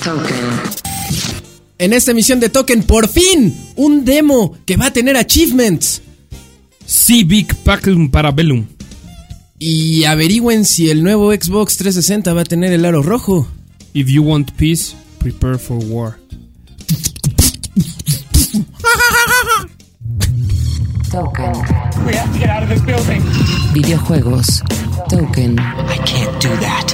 Token. En esta emisión de Token, por fin, un demo que va a tener achievements. Civic Pacum Parabellum. Y averigüen si el nuevo Xbox 360 va a tener el aro rojo. If you want peace, prepare for war. Token. We have to get out of this building. Videojuegos. Token. I can't do that.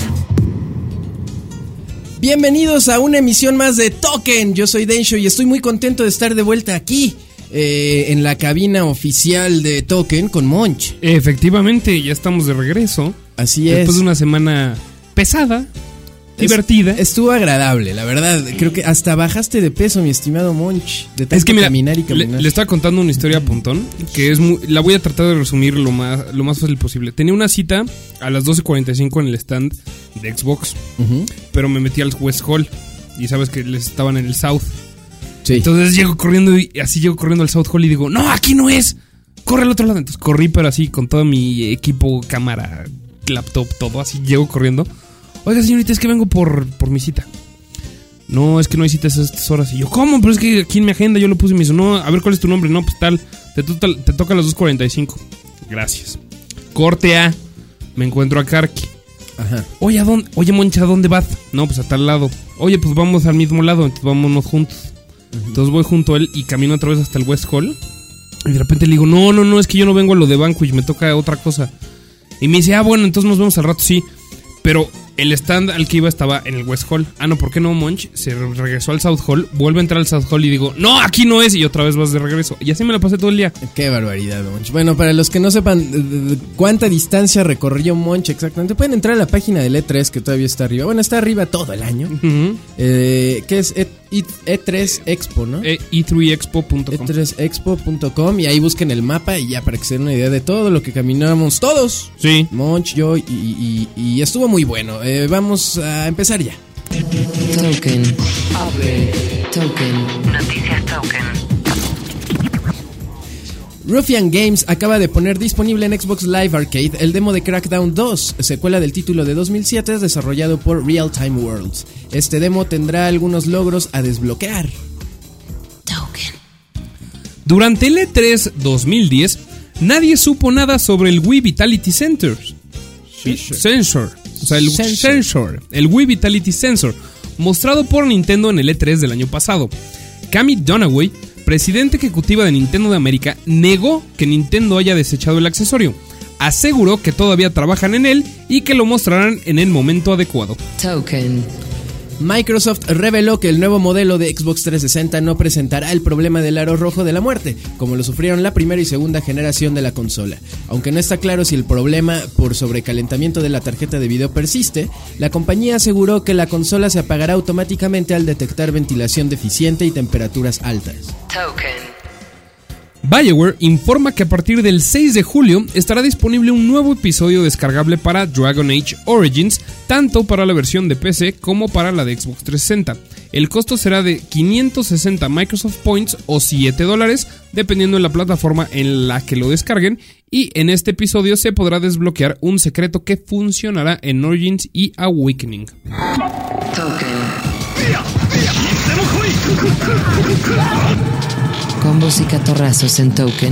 Bienvenidos a una emisión más de Token. Yo soy Densho y estoy muy contento de estar de vuelta aquí en la cabina oficial de Token con Monch. Efectivamente, ya estamos de regreso. Así es. Después de una semana pesada, divertida. Estuvo agradable, la verdad. Creo que hasta bajaste de peso, mi estimado Monch. De tanto Es que mira, caminar y caminar. le estaba contando una historia a Pontón, que es la voy a tratar de resumir lo más fácil posible. Tenía una cita a las 12:45 en el stand de Xbox, pero me metí al West Hall y sabes que les estaban en el South. Sí. Entonces llego corriendo al South Hall y digo, no, aquí no es, corre al otro lado. Entonces corrí, pero así con todo mi equipo, cámara, laptop, todo así, llego corriendo. Oiga, señorita, es que vengo por mi cita. No, es que no hay citas a estas horas. Y yo, ¿cómo? Pero es que aquí en mi agenda yo lo puse y me dice, no, a ver, ¿cuál es tu nombre? No, pues tal, te toca a las 2:45. Gracias. Corte A, me encuentro a Karki. Ajá. Oye, Moncha, ¿a dónde vas? No, pues a tal lado. Oye, pues vamos al mismo lado, entonces vámonos juntos. Entonces voy junto a él y camino otra vez hasta el West Hall. Y de repente le digo, no, es que yo no vengo a lo de Vanquish, me toca otra cosa. Y me dice, bueno, entonces nos vemos al rato, sí. Pero el stand al que iba estaba en el West Hall. No, ¿por qué no, Monch? Se regresó al South Hall, vuelve a entrar al South Hall y digo, no, aquí no es. Y otra vez vas de regreso. Y así me la pasé todo el día. Qué barbaridad, Monch. Bueno, para los que no sepan cuánta distancia recorrió Monch exactamente, pueden entrar a la página del E3 que todavía está arriba. Bueno, está arriba todo el año. Que es E3 Expo, ¿no? E3expo.com. E3expo.com. Y ahí busquen el mapa y ya para que se den una idea de todo lo que caminamos todos. Sí. Monch, yo y estuvo muy bueno. Vamos a empezar ya. Token. Token. Noticias Token. Ruffian Games acaba de poner disponible en Xbox Live Arcade el demo de Crackdown 2, secuela del título de 2007 desarrollado por Real Time Worlds. Este demo tendrá algunos logros a desbloquear. Token. Durante el E3 2010, nadie supo nada sobre el Wii Vitality Sensor. O sea, el Sensor. El Wii Vitality Sensor, mostrado por Nintendo en el E3 del año pasado. Cami Dunaway, presidenta ejecutiva de Nintendo de América, negó que Nintendo haya desechado el accesorio. Aseguró que todavía trabajan en él y que lo mostrarán en el momento adecuado. Token. Microsoft reveló que el nuevo modelo de Xbox 360 no presentará el problema del aro rojo de la muerte, como lo sufrieron la primera y segunda generación de la consola. Aunque no está claro si el problema por sobrecalentamiento de la tarjeta de video persiste, la compañía aseguró que la consola se apagará automáticamente al detectar ventilación deficiente y temperaturas altas. Token. BioWare informa que a partir del 6 de julio estará disponible un nuevo episodio descargable para Dragon Age Origins, tanto para la versión de PC como para la de Xbox 360. El costo será de 560 Microsoft Points o $7, dependiendo de la plataforma en la que lo descarguen, y en este episodio se podrá desbloquear un secreto que funcionará en Origins y Awakening. Token. Combos y catorrazos en Token.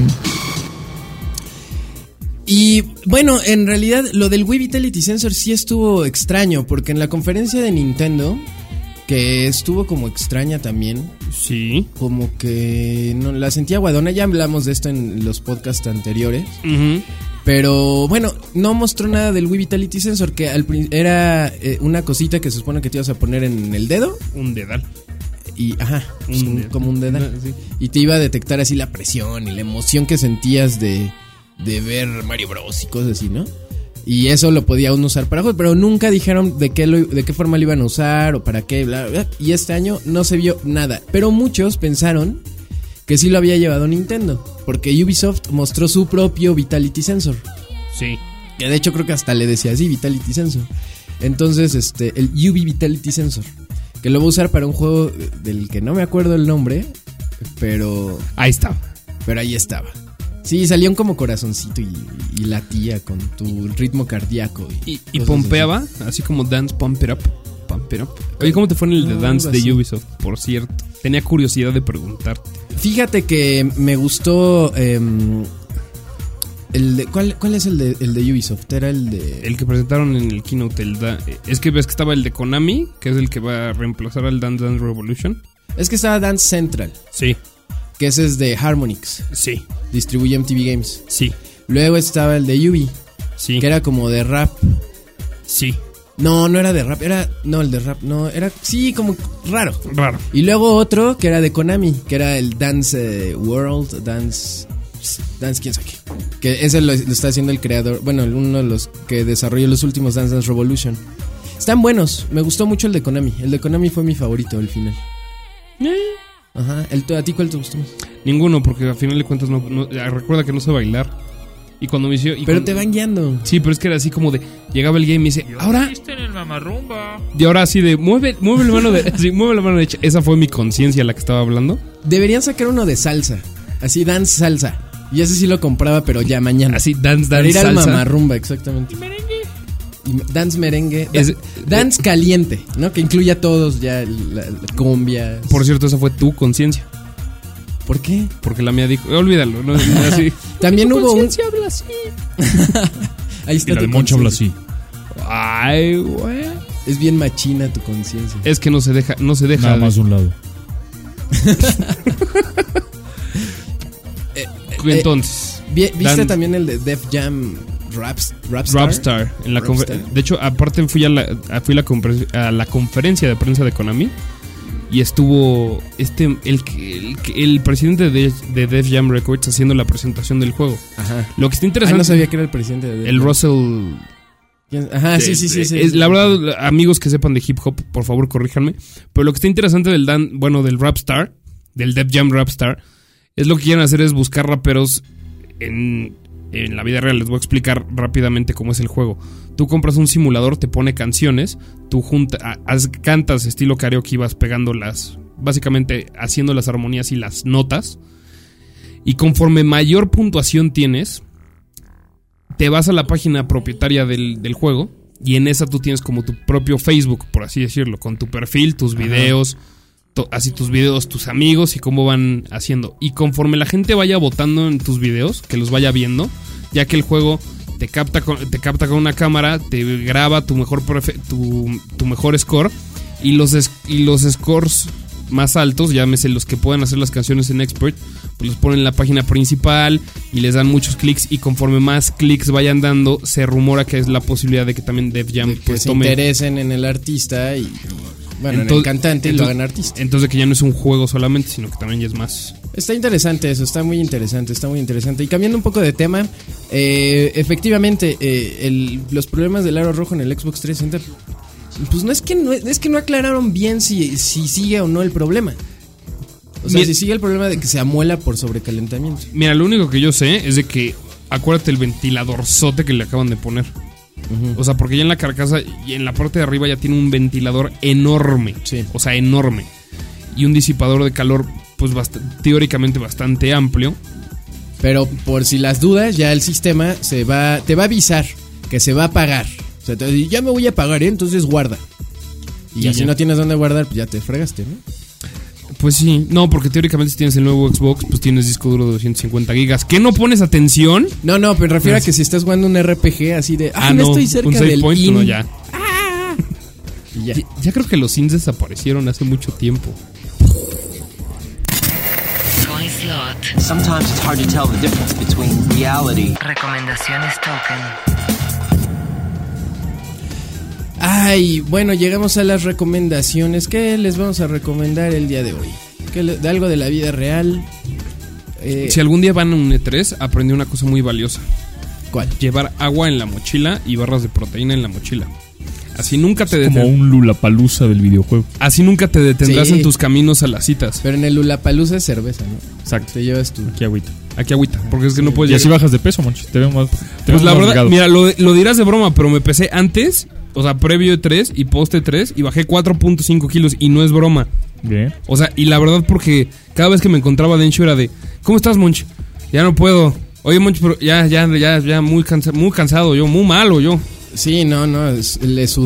Y bueno, en realidad lo del Wii Vitality Sensor sí estuvo extraño, porque en la conferencia de Nintendo, que estuvo como extraña también, Sí. como que no la sentía guadona, ya hablamos de esto en los podcasts anteriores. Pero bueno, no mostró nada del Wii Vitality Sensor, que era una cosita que se supone que te ibas a poner en el dedo. Un dedal. Y como un dedal. Sí. Y te iba a detectar así la presión y la emoción que sentías de ver Mario Bros y cosas así, ¿no? Y eso lo podía uno usar para juegos, pero nunca dijeron de qué forma lo iban a usar o para qué, bla, bla. Y este año no se vio nada. Pero muchos pensaron que sí lo había llevado Nintendo, porque Ubisoft mostró su propio Vitality Sensor. Sí. Que de hecho creo que hasta le decía así, Vitality Sensor. Entonces, el Ubi Vitality Sensor, que lo voy a usar para un juego del que no me acuerdo el nombre, pero Ahí estaba. pero ahí estaba. Sí, salía un como corazoncito y latía con tu ritmo cardíaco. Y pompeaba, así como Dance Pump It Up. Pump Pero, oye, ¿cómo te fue en el de No, Dance algo así. de Ubisoft? Por cierto, tenía curiosidad de preguntarte. Fíjate que me gustó el de, ¿cuál es el de Ubisoft? Era el de... El que presentaron en el keynote, es que ves que estaba el de Konami, que es el que va a reemplazar al Dance Dance Revolution. Es que estaba Dance Central, Sí, que ese es de Harmonix, sí, distribuye MTV Games. sí, Luego estaba el de Ubi, sí, que era como de rap. sí. No era de rap, el de rap, no, era, sí, como raro. Raro. Y luego otro que era de Konami, que era el Dance World, Dance quién sabe qué. Que ese lo está haciendo el creador, bueno, uno de los que desarrolló los últimos Dance Dance Revolution. Están buenos, me gustó mucho el de Konami. El de Konami fue mi favorito al final. Ajá, ¿a ti cuál te gustó más? Ninguno, porque al final de cuentas recuerda que no sé bailar. Y cuando me hizo... Pero te van guiando. Sí, pero es que era así como de... Llegaba el game y dice... Ahora... en el mamarrumba. Y ahora así de... Mueve la mano de... Sí, mueve la mano derecha. Esa fue mi conciencia la que estaba hablando. Deberían sacar uno de salsa, así Dance Salsa. Y ese sí lo compraba, pero ya mañana. Así, dance, Para ir al salsa. mamarrumba, exactamente. Dance merengue. Es- Dance caliente, ¿no? Que incluya a todos ya, la cumbia. Por cierto, esa fue tu conciencia. ¿Por qué? Porque la mía dijo... Olvídalo, no es así. También hubo un... habla así. Ahí está Y la tu de Moncho habla así. Ay, güey. Es bien machina tu conciencia. Es que no se deja Nada de- más de un lado. Entonces... ¿Viste Dan- también el de Def Jam Rapstar? Rapstar. En la Rapstar. de hecho, aparte fui a la conferencia de prensa de Konami. Y estuvo el presidente de Def Jam Records haciendo la presentación del juego. Ajá. Lo que está Ah, interesante... no sabía que era el presidente de Def El Jam. Russell... Ajá, sí. La verdad, amigos que sepan de hip hop, por favor, corríjanme. Pero lo que está interesante del Rapstar, del Def Jam Rapstar, es lo que quieren hacer es buscar raperos en la vida real. Les voy a explicar rápidamente cómo es el juego. Tú compras un simulador, te pone canciones, tú cantas estilo karaoke y vas pegando básicamente haciendo las armonías y las notas. Y conforme mayor puntuación tienes, te vas a la página propietaria del juego y en esa tú tienes como tu propio Facebook, por así decirlo, con tu perfil, tus videos, así tus videos, tus amigos y cómo van haciendo. Y conforme la gente vaya votando en tus videos, que los vaya viendo, ya que el juego te capta con una cámara, te graba tu mejor score y los scores más altos, llámese los que puedan hacer las canciones en Expert, pues los ponen en la página principal y les dan muchos clics y conforme más clics vayan dando, se rumora que es la posibilidad de que también Def Jam Que pues se tome... interesen en el artista y bueno, en el Entonces- cantante y lo hagan artista. Entonces que ya no es un juego solamente, sino que también ya es más... Está interesante eso, está muy interesante. Y cambiando un poco de tema, efectivamente, los problemas del aro rojo en el Xbox 360, pues es que no aclararon bien si sigue o no el problema. O sea, Mira- si sigue el problema de que se amuela por sobrecalentamiento. Mira, lo único que yo sé es de que, acuérdate el ventiladorzote que le acaban de poner. O sea, porque ya en la carcasa y en la parte de arriba ya tiene un ventilador enorme. Sí. O sea, enorme. Y un disipador de calor, pues teóricamente bastante amplio. Pero por si las dudas, ya el sistema te va a avisar que se va a apagar. O sea, te va a decir, ya me voy a apagar, entonces guarda. Y ya ya. si no tienes dónde guardar, pues ya te fregaste, ¿no? Pues sí, no, porque teóricamente si tienes el nuevo Xbox, pues tienes disco duro de 250 gigas. ¿Qué no pones atención? No, pero me refiero a que si estás jugando un RPG así de, no estoy cerca un save del point, in. no, ya. Y ya. Ya creo que los ins desaparecieron hace mucho tiempo. Coin Slot. Sometimes it's hard to tell the difference between reality. Recomendaciones Token. Ay, bueno, llegamos a las recomendaciones. ¿Qué les vamos a recomendar el día de hoy? De algo de la vida real. Si algún día van a un E3, aprendí una cosa muy valiosa. ¿Cuál? Llevar agua en la mochila y barras de proteína en la mochila. Así nunca te Como un Lulapalooza del videojuego. Así nunca te detendrás Sí. en tus caminos a las citas. Pero en el Lollapalooza es cerveza, ¿no? Exacto. Te llevas tu... Aquí agüita. Aquí agüita, porque es que no puedes Y así llegar. bajas de peso, Monchi. Te veo más. Pues la verdad, mira, lo dirás de broma, pero me pesé antes, o sea, previo de 3 y post de 3 y bajé 4.5 kilos y no es broma. Bien. O sea, y la verdad porque cada vez que me encontraba Densho era de, ¿cómo estás, Monch? Ya no puedo. Oye, Monch, pero ya muy cansado yo, muy malo yo. Sí, no, le sudó.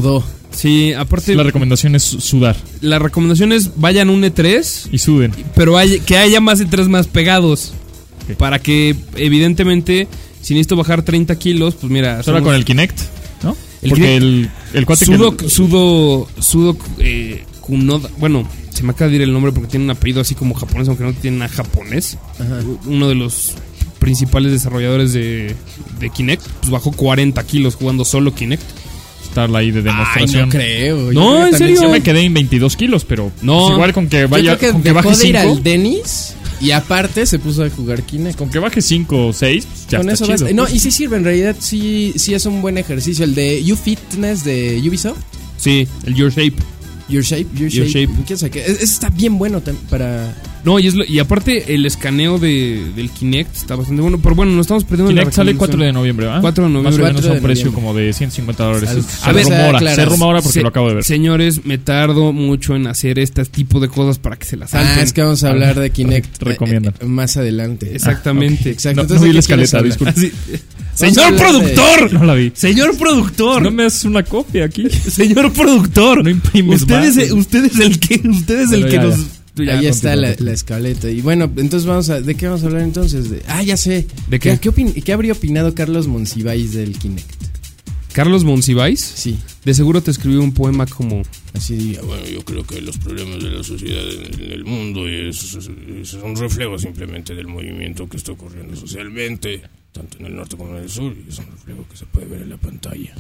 Sí, aparte La recomendación es sudar la recomendación es vayan un E3, y suden. pero que haya más E3 más pegados. Ok. Para que, evidentemente, si necesito bajar 30 kilos, pues mira... Solo somos- con el Kinect, ¿no? El Porque Kinect- el cuate Sudo Kunoda. Bueno, se me acaba de ir el nombre porque tiene un apellido así como japonés, aunque no tiene nada japonés. Uno de los principales desarrolladores de Kinect, pues bajó 40 kilos jugando solo Kinect. está ahí de Ay, demostración. no creo. No, Yo creo que en también serio. Yo me quedé en 22 kilos, pero No. pues igual con que vaya, Yo creo con que que dejó baje de ir 5, al Dennis y aparte se puso a jugar Kinect. con que baje 5 o 6, ya Con está eso chido. basta. No, y sí sirve, en realidad sí es un buen ejercicio. El de YouFitness de Ubisoft. Sí, el Your Shape. Your Shape. Shape. ¿Quién sabe qué? Ese está bien bueno para... No, y aparte el escaneo del Kinect está bastante bueno. Pero bueno, nos estamos perdiendo en la Kinect sale 4 de recomendación. noviembre, ¿verdad? 4 de noviembre. Más o menos 4 a de un precio noviembre. como de $150. Al- Se a ver, rumora, claro. se rumora porque Se- lo acabo de ver. Señores, me tardo mucho en hacer este tipo de cosas para que se las salten. Ah, es que vamos a hablar de Kinect Recomiendan. más adelante. Exactamente. Exacto. No, Entonces, no vi ¿de la qué quieres escaleta, hablar? disculpe. Así- Vamos a Señor hablar de- productor. No la vi. Señor productor. No me haces una copia aquí. Señor productor. No imprimes usted más. es el que Pero que ya, nos... ya. Ahí está continúa. la escaleta. Y bueno, entonces ¿de qué vamos a hablar entonces? Ya sé. ¿De qué? ¿Qué habría opinado Carlos Monsiváis del Kinect? Carlos Monsiváis, Sí. de seguro te escribió un poema como... Así, Bueno, yo creo que los problemas de la sociedad en el mundo es un reflejo simplemente del movimiento que está ocurriendo socialmente, tanto en el norte como en el sur, y es un reflejo que se puede ver en la pantalla.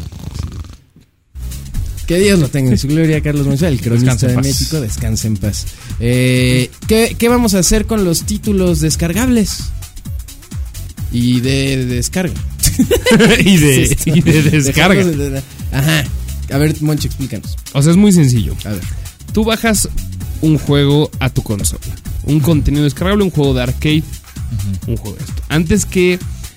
que Dios lo tenga en su gloria, Carlos Monsiváis, el cronista Descansa en de paz. México. Descansa en paz. ¿Qué vamos a hacer con los títulos descargables? Y de descarga. y de descarga. Ajá. A ver, Monchi, explícanos. O sea, es muy sencillo. A ver. Tú bajas un juego a tu consola. Un contenido descargable, un juego de arcade, un juego de esto. Antes que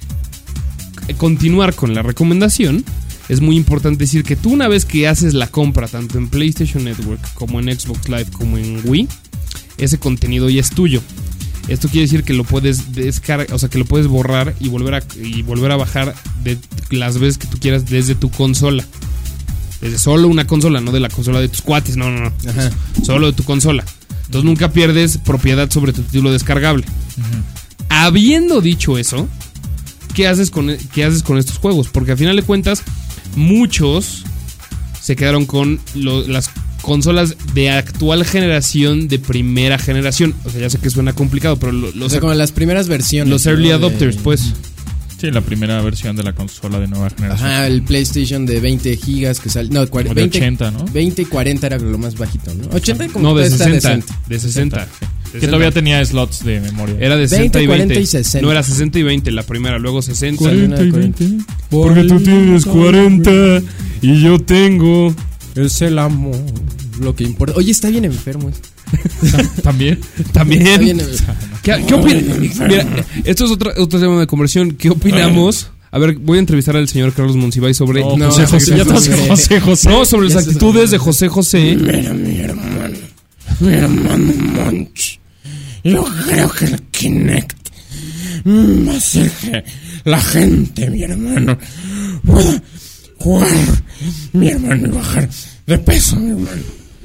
continuar con la recomendación, es muy importante decir que tú una vez que haces la compra, tanto en PlayStation Network como en Xbox Live como en Wii, ese contenido ya es tuyo. Esto quiere decir que lo puedes descargar, o sea, que lo puedes borrar y volver a bajar de las veces que tú quieras desde tu consola. Desde solo una consola, no de la consola de tus cuates, no. Ajá. Solo de tu consola. Entonces nunca pierdes propiedad sobre tu título descargable. Habiendo dicho eso, ¿qué haces con estos juegos? Porque al final de cuentas, muchos se quedaron con las consolas de actual generación, de primera generación. O sea, ya sé que suena complicado, pero O sea, como las primeras versiones. los early ¿no? adopters, pues. Sí, la primera versión de la consola de nueva generación. Ajá, el PlayStation de 20 gigas que sale. No, O de 20, 80, ¿no? 20 y 40 era lo más bajito, ¿no? 80 como No, de está 60. decente. De 60. Que todavía tenía slots de memoria. Era de 20, 60 y 20. 40 y 60. No, era 60 y 20 la primera, luego 60. 40 y 20. Porque tú tienes 40 y yo tengo... Es el amor lo que importa. Oye, está bien enfermo. También. También. Está bien enfermo. ¿Qué opinas? Mira, esto es otro tema de conversión. ¿Qué opinamos? A ver, voy a entrevistar al señor Carlos Monsiváis sobre... No, José José. Ya José estás José. José José. No, sobre las Ya se actitudes de José José. Mira, mi hermano Monch, yo creo que el Kinect va a hacer que la gente, mi hermano, pueda jugar, mi hermano, y bajar de peso, mi hermano.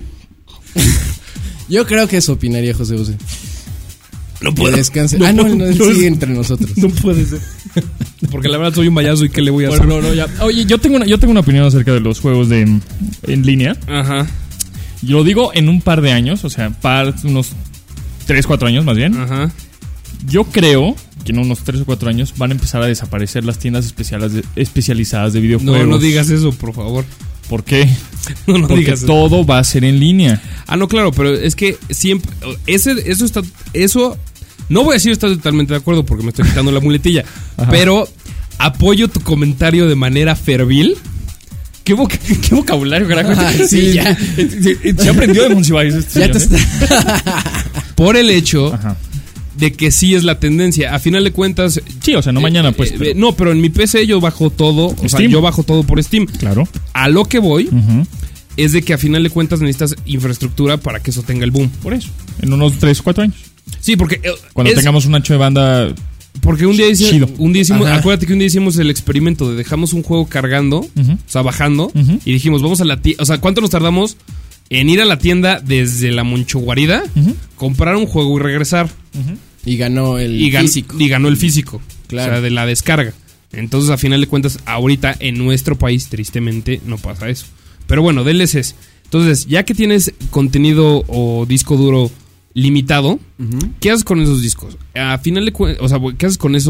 Yo creo que eso opinaría José José. No Que descanse. No No, puedo. sigue entre nosotros. No puede ser. Porque la verdad soy un payaso y ¿qué le voy a hacer? No, ya. Oye, yo tengo una opinión acerca de los juegos en línea. Ajá, Yo lo digo en un par de años, o sea, unos 3, 4 años más bien. ajá. Yo creo que en unos 3 o 4 años van a empezar a desaparecer las tiendas especializadas de videojuegos. No digas eso, por favor. ¿Por qué? No Porque digas eso. todo va a ser en línea. Ah, no, claro, pero es que siempre... Eso... No voy a decir estoy totalmente de acuerdo porque me estoy quitando la muletilla. Ajá. Pero apoyo tu comentario de manera fervil. ¿Qué vocabulario, carajo? Ah, sí, ya. Se aprendió de Monsiváis. Ya te está. Por el hecho Ajá. de que sí es la tendencia. A final de cuentas... Sí, o sea, no mañana, pues. pero- no, pero en mi PC yo bajo todo. O sea, Steam. yo bajo todo por Steam. Claro. A lo que voy Ujú. es de que a final de cuentas necesitas infraestructura para que eso tenga el boom. Por eso. En unos 3 o 4 años. Sí, porque... Cuando tengamos un ancho de banda Porque un día Chido. hicimos, Ajá. acuérdate que un día hicimos el experimento de dejamos un juego cargando, Ujú. o sea, bajando, Ujú. y dijimos, vamos a la tienda, o sea, ¿cuánto nos tardamos en ir a la tienda desde la Monchoguarida, Ujú. comprar un juego y regresar? Y ganó el físico. Y ganó el físico, Claro. o sea, de la descarga. Entonces, a final de cuentas, ahorita en nuestro país, tristemente, no pasa eso. Pero bueno, DLCs. Entonces, ya que tienes contenido o disco duro limitado, ¿qué haces con esos discos? A final de cuentas, o sea, ¿qué haces con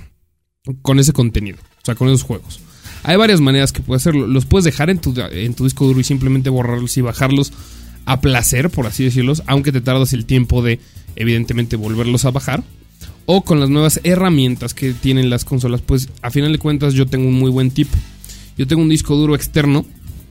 ese contenido? O sea, con esos juegos. Hay varias maneras que puedes hacerlo. Los puedes dejar en tu disco duro y simplemente borrarlos y bajarlos a placer, por así decirlos, aunque te tardas el tiempo de, evidentemente, volverlos a bajar. O con las nuevas herramientas que tienen las consolas, pues a final de cuentas yo tengo un muy buen tip. Yo tengo un disco duro externo,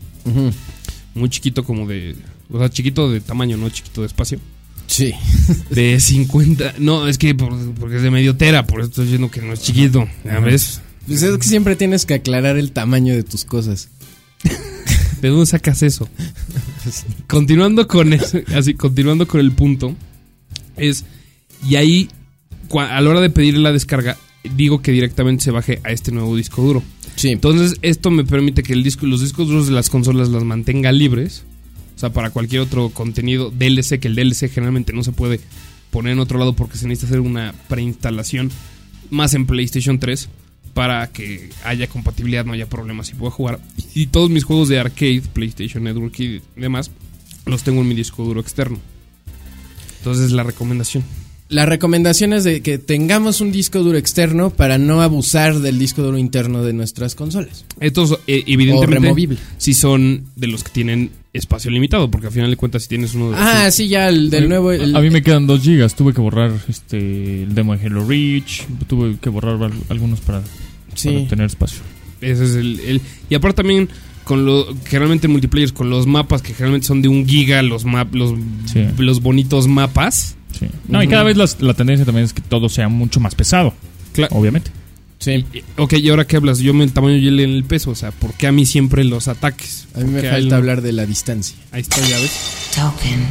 muy chiquito, como de... O sea, chiquito de tamaño, no chiquito de espacio. Sí. De 50... No, es que porque es de medio tera, por eso estoy diciendo que no es chiquito. ¿Ya ves? Pues es que siempre tienes que aclarar el tamaño de tus cosas. ¿De dónde sacas eso? Continuando con eso, así, continuando con el punto, es... Y ahí, a la hora de pedir la descarga, digo que directamente se baje a este nuevo disco duro. Sí. Entonces, esto me permite que los discos duros de las consolas las mantenga libres. O sea, para cualquier otro contenido DLC, que el DLC generalmente no se puede poner en otro lado porque se necesita hacer una preinstalación, más en PlayStation 3, para que haya compatibilidad, no haya problemas y pueda jugar. Y todos mis juegos de arcade, PlayStation Network y demás, los tengo en mi disco duro externo. Entonces, la recomendación. La recomendación es de que tengamos un disco duro externo para no abusar del disco duro interno de nuestras consolas. Estos, O evidentemente, removible. si son de los que tienen espacio limitado, porque al final de cuentas, si tienes uno de Ah, sí, ya el del nuevo... A mí me quedan 2 gigas. Tuve que borrar el demo de Halo Reach. Tuve que borrar algunos para tener espacio. ese es y aparte también con generalmente multiplayer con los mapas que generalmente son de 1 giga, los bonitos mapas. Sí. No, y cada vez la tendencia también es que todo sea mucho más pesado. Claro. Obviamente. Sí. Ok, ¿y ahora qué hablas? Yo el tamaño y él en el peso. O sea, ¿por qué a mí siempre los ataques? A mí me Porque a él falta no. hablar de la distancia. Ahí está, ya ves. Token.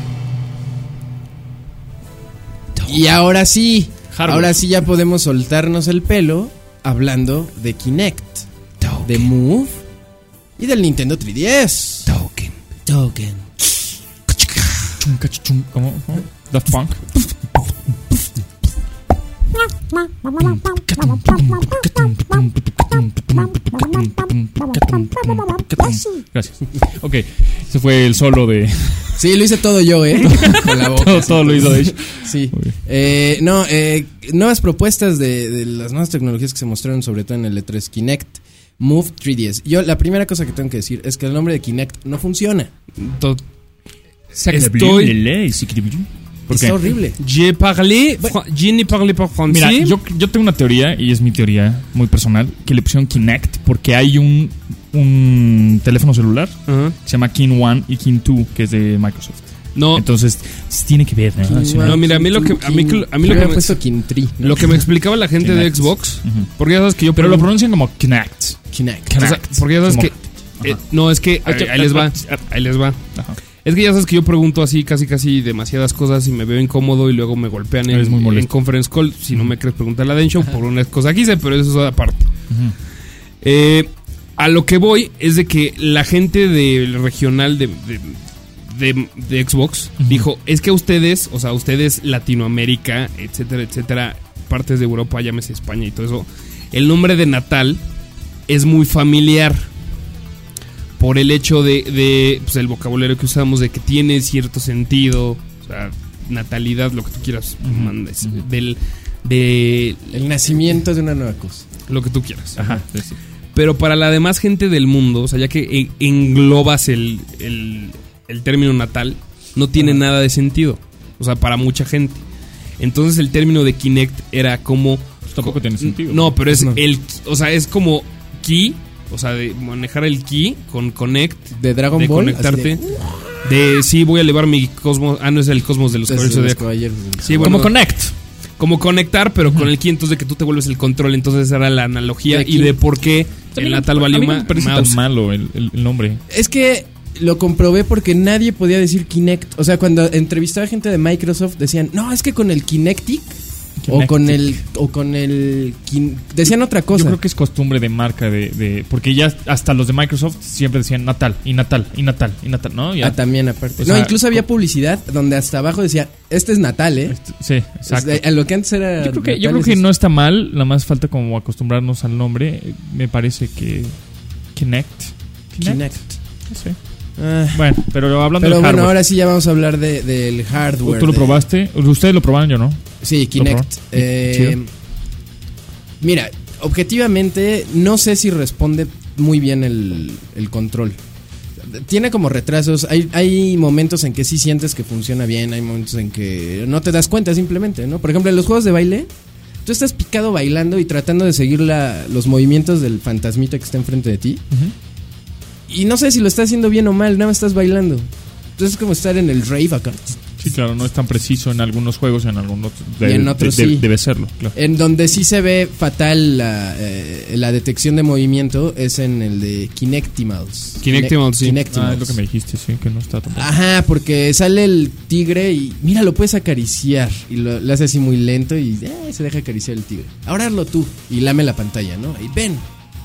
Y ahora sí, Hardware. ahora sí ya podemos soltarnos el pelo hablando de Kinect, de Move y del Nintendo 3DS. Token. ¿Cómo? Daft Punk. Gracias. Ok, ese fue el solo de... Sí, lo hice todo yo, con la boca. todo lo hizo de hecho. Sí. Muy bien. Nuevas propuestas de las nuevas tecnologías que se mostraron, sobre todo en el E3, Kinect, Move, 3DS. Yo, la primera cosa que tengo que decir es que el nombre de Kinect no funciona. ¿Por Está qué? horrible. Je ne parle pas français. Mira, yo tengo una teoría, y es mi teoría muy personal, que le pusieron Kinect porque hay un teléfono celular Ajá. que se llama Kin One y Kin 2, que es de Microsoft. No, Entonces, tiene que ver, ¿no? Sí, no, mira, a mí lo que Yo me había puesto Kintri, ¿no? lo que me explicaba la gente de Kinect. Xbox, Ujú. porque ya sabes que yo Pero lo pronuncian como Kinect. Kinect. o sea, porque ya sabes Como- que no, es que ahí les va. Ahí les va. Ajá. Es que ya sabes que yo pregunto así casi demasiadas cosas y me veo incómodo y luego me golpean Eres muy en molesto. conference call. Si no me crees preguntarle a Densho por una cosa que hice, pero eso es aparte. Ujú. A lo que voy es de que la gente del regional de Xbox dijo, es que ustedes, o sea, ustedes Latinoamérica, etcétera, partes de Europa, llámese España y todo eso, el nombre de Natal es muy familiar por el hecho de pues, el vocabulario que usamos, de que tiene cierto sentido, o sea, natalidad, lo que tú quieras, mandes, de El nacimiento de una nueva cosa. lo que tú quieras. Ajá. Sí, sí. Pero para la demás gente del mundo, o sea, ya que englobas el término natal, no tiene nada de sentido. O sea, para mucha gente. Entonces el término de Kinect era como... Pues tampoco tiene sentido. No, pero es No. o sea, es como key, o sea, de manejar el key con connect, De Dragon de Ball. conectarte. así De sí, voy a elevar mi cosmos. Ah, no es el cosmos de los de caballeros los zodiaco. caballeros. Sí, bueno, Como Connect. como conectar, pero con el key, entonces de que tú te vuelves el control. Entonces esa era la analogía De y aquí. de por qué el natal valió A mí no me parece mouse. tan malo el nombre. Es que lo comprobé porque nadie podía decir Kinect. O sea, cuando entrevistaba gente de Microsoft decían, no, es que con el Kinectic O con el decían otra cosa. Yo creo que es costumbre de marca porque ya hasta los de Microsoft siempre decían Natal, ¿no? Ya. También aparte. O sea, incluso había publicidad donde hasta abajo decía, este es Natal, ¿eh? Sí, exacto. A lo que antes era Yo creo que no está mal, nada más falta como acostumbrarnos al nombre. Me parece que Kinect. Sí. Bueno, pero hablando del hardware. Bueno, ahora sí ya vamos a hablar del hardware. ¿Tú lo probaste? Ustedes lo probaron, yo no. Sí, Kinect. Mira, objetivamente no sé si responde muy bien el control. Tiene como retrasos. Hay momentos en que sí sientes que funciona bien, hay momentos en que no te das cuenta simplemente, ¿no? Por ejemplo, en los juegos de baile, tú estás picado bailando y tratando de seguir los movimientos del fantasmita que está enfrente de ti. Uh-huh. Y no sé si lo estás haciendo bien o mal, nada más estás bailando. Entonces es como estar en el rave acá. Sí, claro, no es tan preciso en algunos juegos, en algunos y en otros sí. Debe serlo, claro. En donde sí se ve fatal la detección de movimiento es en el de Kinectimals. Kinectimals, sí. Ah, es lo que me dijiste, sí, que no está tan bien. Ajá, porque sale el tigre y mira, lo puedes acariciar. Y lo hace así muy lento y se deja acariciar el tigre. Ahora hazlo tú y lame la pantalla, ¿no? Y ven.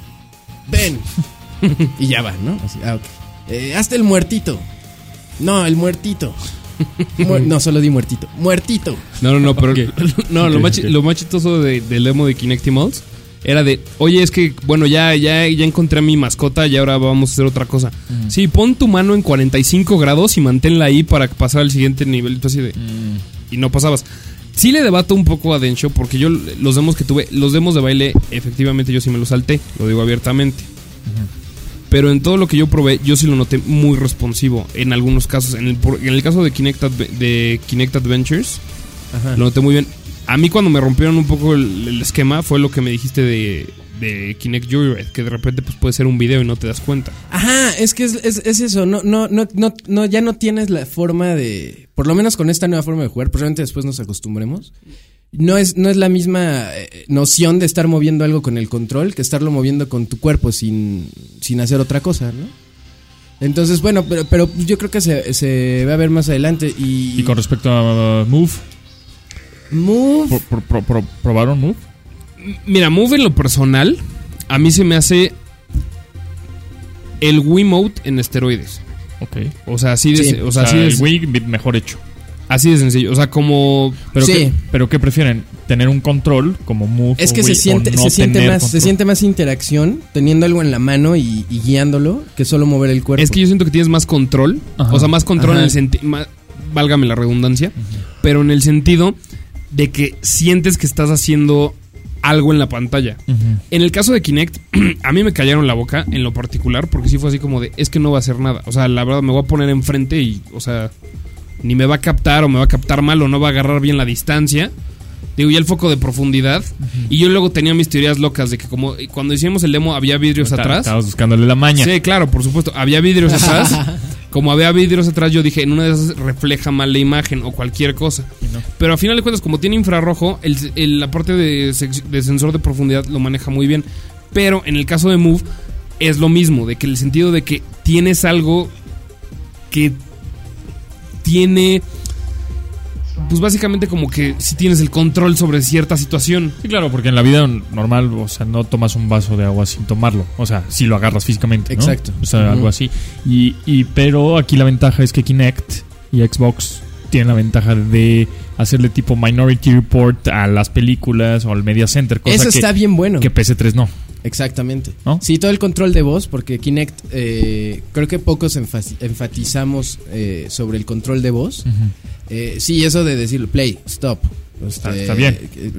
Y ya va, ¿no? Así, ok. Hazte el muertito. No, el muertito. No, solo di muertito. ¡Muertito! No, pero no, lo más chistoso del demo de Kinectimals era de, oye, es que, bueno, ya encontré a mi mascota y ahora vamos a hacer otra cosa. Sí, pon tu mano en 45 grados y manténla ahí para pasar al siguiente nivel. Así de, y no pasabas. Sí le debato un poco a Densho porque yo los demos que tuve, los demos de baile, efectivamente yo sí me los salté, lo digo abiertamente. Pero en todo lo que yo probé, yo sí lo noté muy responsivo en algunos casos. En el caso de Kinect Adventures, ajá, lo noté muy bien. A mí cuando me rompieron un poco el esquema fue lo que me dijiste de Kinect Joyride, que de repente pues puede ser un video y no te das cuenta. Ajá, es que es eso, no, ya no tienes la forma de, por lo menos con esta nueva forma de jugar, probablemente después nos acostumbremos. No es la misma noción de estar moviendo algo con el control que estarlo moviendo con tu cuerpo sin hacer otra cosa, ¿no? Entonces, bueno, pero yo creo que se va a ver más adelante. Y con respecto a Move. ¿Probaron Move? Mira, Move en lo personal, a mí se me hace el Wiimote en esteroides. Ok. O sea, así de... Sí. O sea, el Wii mejor hecho. Así de sencillo, o sea, como... ¿Pero qué prefieren? ¿Tener un control como Move? Es que Wii, se siente más interacción teniendo algo en la mano y guiándolo que solo mover el cuerpo. Es que yo siento que tienes más control. Ajá. O sea, más control. Ajá. En el sentido... Válgame la redundancia. Uh-huh. Pero en el sentido de que sientes que estás haciendo algo en la pantalla. Uh-huh. En el caso de Kinect, a mí me callaron la boca en lo particular porque sí fue así como de, es que no va a hacer nada. O sea, la verdad me voy a poner enfrente y, o sea... ni me va a captar o me va a captar mal o no va a agarrar bien la distancia. Digo, y el foco de profundidad. Uh-huh. Y yo luego tenía mis teorías locas de que como cuando hicimos el demo había vidrios atrás. Estabas buscándole la maña. Sí, claro, por supuesto. Había vidrios atrás. Como había vidrios atrás, yo dije, en una de esas refleja mal la imagen o cualquier cosa. No. Pero a final de cuentas, como tiene infrarrojo, la parte de sensor de profundidad lo maneja muy bien. Pero en el caso de Move es lo mismo, de que el sentido de que tienes algo que tiene, pues básicamente como que si tienes el control sobre cierta situación. Sí, claro, porque en la vida normal, o sea, no tomas un vaso de agua sin tomarlo. O sea, si lo agarras físicamente, ¿no? Exacto. O sea, algo así. Pero aquí la ventaja es que Kinect y Xbox tienen la ventaja de hacerle tipo Minority Report a las películas o al Media Center. Cosa eso está bien bueno. Que PS3 no. Exactamente, ¿no? Sí, todo el control de voz, porque Kinect, creo que pocos enfatizamos sobre el control de voz. Uh-huh. Sí, eso de decir play, stop. Está bien.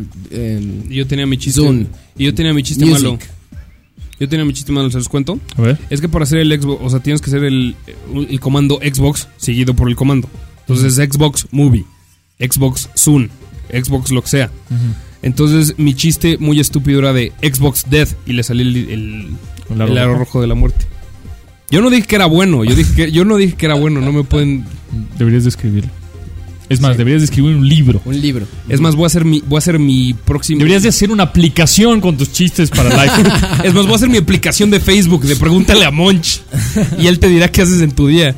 Yo tenía mi chiste. Zoom. Y yo tenía mi chiste Music. malo. Yo tenía mi chiste malo, ¿se los cuento? A ver. Es que para hacer el Xbox, o sea, tienes que hacer el comando Xbox seguido por el comando. Entonces, uh-huh, Xbox Movie, Xbox Zoom, Xbox lo que sea. Uh-huh. Entonces mi chiste muy estúpido era de Xbox Death y le salió el aro rojo de la muerte. Yo no dije que era bueno, yo no dije que era bueno, no me pueden... Deberías de escribirlo. Es más, deberías de escribir un libro. Es más, voy a hacer mi próximo... Deberías de hacer una aplicación con tus chistes para el iPhone. Es más, voy a hacer mi aplicación de Facebook de Pregúntale a Monch y él te dirá qué haces en tu día.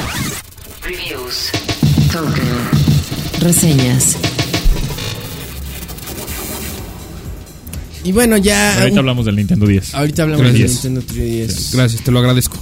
Reviews. Token. Reseñas. Y bueno, ya. Ahorita hablamos del Nintendo 10. Ahorita hablamos Gracias. del Nintendo 3DS. Gracias, te lo agradezco.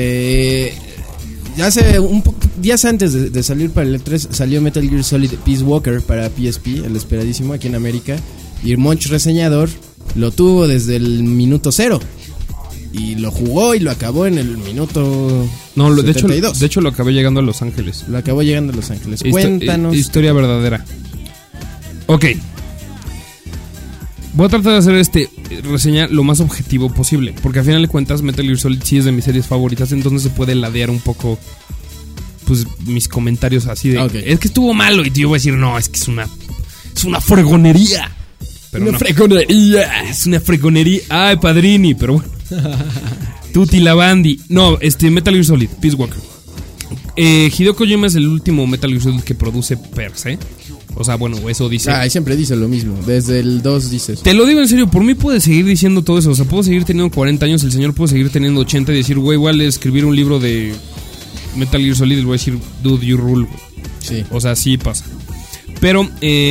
Ya hace días antes de salir para el E3 salió Metal Gear Solid Peace Walker para PSP, el esperadísimo aquí en América. Y Monch reseñador lo tuvo desde el minuto 0. Y lo jugó y lo acabó en el minuto No, 72. de hecho lo acabé llegando a Los Ángeles. Lo acabó llegando a Los Ángeles. Cuéntanos. Historia verdadera. Ok. Voy a tratar de hacer reseña lo más objetivo posible, porque al final de cuentas Metal Gear Solid sí es de mis series favoritas, entonces se puede ladear un poco pues mis comentarios así de es que estuvo malo, y yo voy a decir, no, es que es una fregonería. Pero Una no. fregonería. Es una fregonería. Ay, Padrini, pero bueno. Tutti Lavandi. No, Metal Gear Solid, Peace Walker. Hideo Kojima es el último Metal Gear Solid que produce per se. O sea, bueno, eso dice. Y siempre dice lo mismo. Desde el 2 dices. Te lo digo en serio, por mí puede seguir diciendo todo eso. O sea, puedo seguir teniendo 40 años, el señor puede seguir teniendo 80 y decir, güey, igual escribir un libro de Metal Gear Solid, le voy a decir, dude, you rule. Sí. O sea, sí pasa. Pero,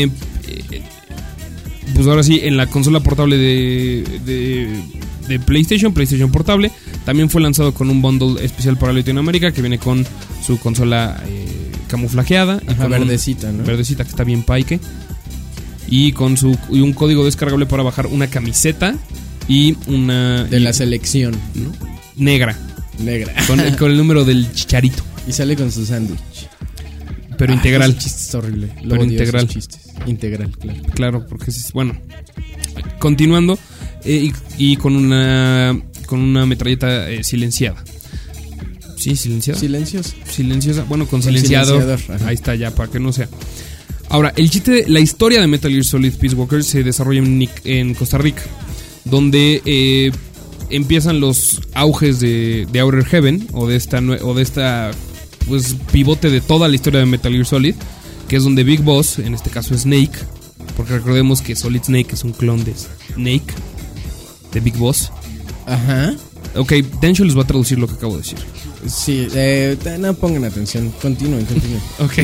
pues ahora sí, en la consola portable de PlayStation Portable, también fue lanzado con un bundle especial para Latinoamérica que viene con su consola camuflajeada. Ajá, verdecita, ¿no? Verdecita, que está bien paique. Y con un código descargable para bajar una camiseta y una... De la selección, ¿no? Negra. Negra. Con el número del Chicharito. Y sale con su sándwich. Pero integral. Ese chiste es horrible. Lo Pero odio, integral. esos chistes. Integral, claro. Claro, porque bueno. Continuando, y con una metralleta silenciada. ¿Sí? ¿Silenciada? Silenciosa. Bueno, con silenciador. Ahí está, ya, para que no sea. Ahora, la historia de Metal Gear Solid Peace Walker se desarrolla en Costa Rica, donde empiezan los auges de Outer Heaven, o de esta pues pivote de toda la historia de Metal Gear Solid, que es donde Big Boss, en este caso Snake, porque recordemos que Solid Snake es un clon de Snake, de Big Boss. Ajá. Ok, Tencho les va a traducir lo que acabo de decir. Sí, no pongan atención. Continúen. Ok.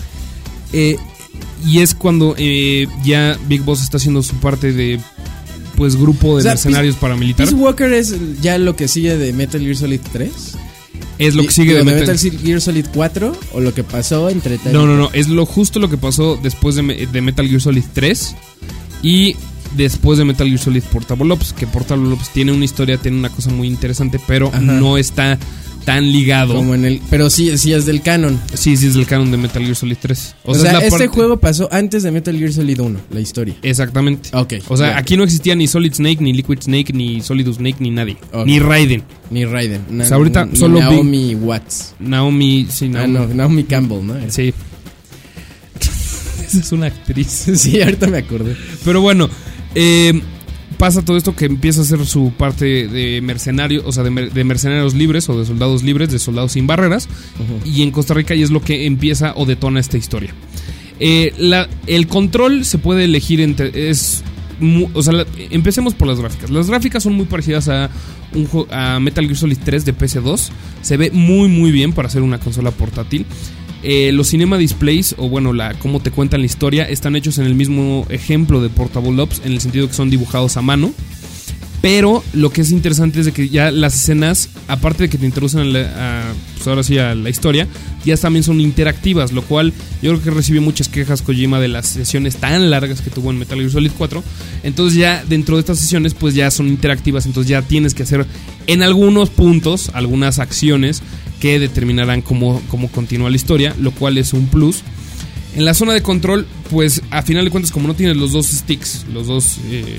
Y es cuando ya Big Boss está haciendo su parte de pues grupo de mercenarios paramilitar. Peace Walker es ya lo que sigue de Metal Gear Solid 3. Es lo que sigue de Metal Gear Solid 4 o lo que pasó entre No, es justo lo que pasó después de Metal Gear Solid 3 y después de Metal Gear Solid Portable Ops, que Portable Ops tiene una historia, tiene una cosa muy interesante, pero no está tan ligado como pero sí es del canon. Sí, es del canon de Metal Gear Solid 3. O sea este juego pasó antes de Metal Gear Solid 1, la historia. Exactamente. Okay, o sea, aquí no existía ni Solid Snake, ni Liquid Snake, ni Solid Snake, ni nadie. Okay. Ni Raiden. O sea, ahorita ni solo Naomi Watts. Naomi Campbell, ¿no? Sí. Esa es una actriz. Sí, ahorita me acordé. Pero bueno, pasa todo esto que empieza a hacer su parte de mercenario, o sea, de mercenarios libres o de soldados libres, de soldados sin barreras. Y en Costa Rica, y es lo que empieza o detona esta historia. El control se puede elegir entre... empecemos por las gráficas. Las gráficas son muy parecidas a Metal Gear Solid 3 de PS2. Se ve muy muy bien para hacer una consola portátil. Los cinema displays, o bueno, cómo te cuentan la historia, están hechos en el mismo ejemplo de Portable Ops, en el sentido que son dibujados a mano. Pero lo que es interesante es de que ya las escenas, aparte de que te introducen pues ahora sí a la historia, ya también son interactivas, lo cual yo creo que recibió muchas quejas Kojima de las sesiones tan largas que tuvo en Metal Gear Solid 4. Entonces ya dentro de estas sesiones pues ya son interactivas, entonces ya tienes que hacer en algunos puntos algunas acciones que determinarán cómo continúa la historia, lo cual es un plus. En la zona de control, pues a final de cuentas, como no tienes los dos sticks, los dos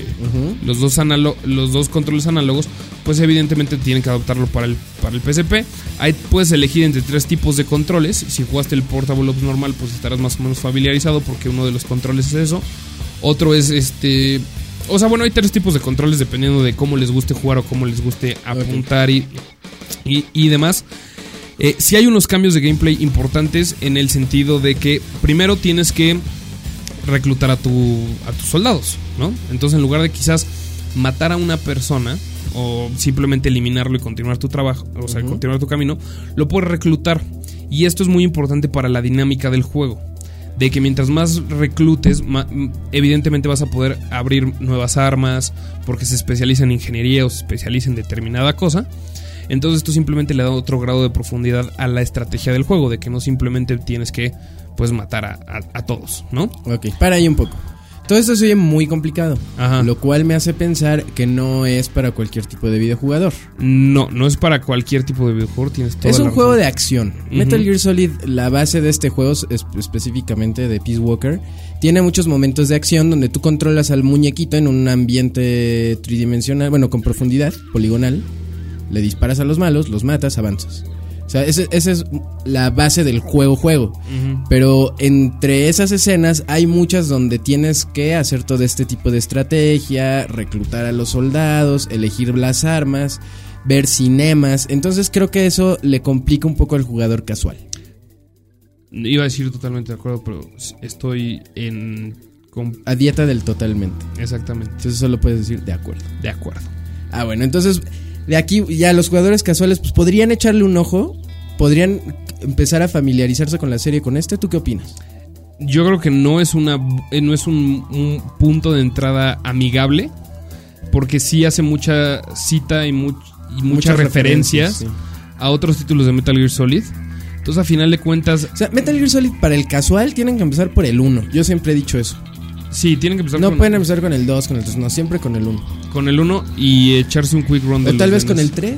controles análogos, pues evidentemente tienen que adaptarlo para el PSP. Ahí puedes elegir entre 3 tipos de controles. Si jugaste el Portable Ops normal, pues estarás más o menos familiarizado, porque uno de los controles es eso. Otro es o sea, bueno, hay 3 tipos de controles dependiendo de cómo les guste jugar o cómo les guste apuntar y demás. Sí hay unos cambios de gameplay importantes, en el sentido de que primero tienes que reclutar a tus soldados, ¿no? Entonces, en lugar de quizás matar a una persona o simplemente eliminarlo y continuar tu trabajo, o sea, continuar tu camino, lo puedes reclutar. Y esto es muy importante para la dinámica del juego. de que mientras más reclutes, evidentemente vas a poder abrir nuevas armas, porque se especializa en ingeniería o se especializa en determinada cosa. Entonces esto simplemente le da otro grado de profundidad a la estrategia del juego, de que no simplemente tienes que pues matar a todos, ¿no? Ok, para ahí un poco. Todo esto se oye muy complicado, Ajá. lo cual me hace pensar que no es para cualquier tipo de videojugador. No es para cualquier tipo de videojuego, tienes toda Es la un razón. juego de acción. Ujú. Metal Gear Solid, la base de este juego, específicamente de Peace Walker, tiene muchos momentos de acción donde tú controlas al muñequito en un ambiente tridimensional, bueno, con profundidad, poligonal. Le disparas a los malos, los matas, avanzas. O sea, esa es la base del juego. Ujú. Pero entre esas escenas hay muchas donde tienes que hacer todo este tipo de estrategia, reclutar a los soldados, elegir las armas, ver cinemas. Entonces creo que eso le complica un poco al jugador casual. Iba a decir totalmente de acuerdo, pero estoy A dieta del totalmente. exactamente Entonces solo puedes decir de acuerdo. de acuerdo. Ah, bueno, entonces de aquí ya los jugadores casuales pues podrían echarle un ojo, podrían empezar a familiarizarse con la serie con este. ¿Tú qué opinas? Yo creo que no es un punto de entrada amigable, porque sí hace mucha cita y muchas referencias sí. a otros títulos de Metal Gear Solid. Entonces, a final de cuentas, O sea, Metal Gear Solid para el casual tienen que empezar por el 1. Yo siempre he dicho eso. sí, tienen que empezar No pueden empezar con el 2, con el 3, no, siempre con el 1. con el 1 y echarse un quick run de O los tal vez con menos. el 3.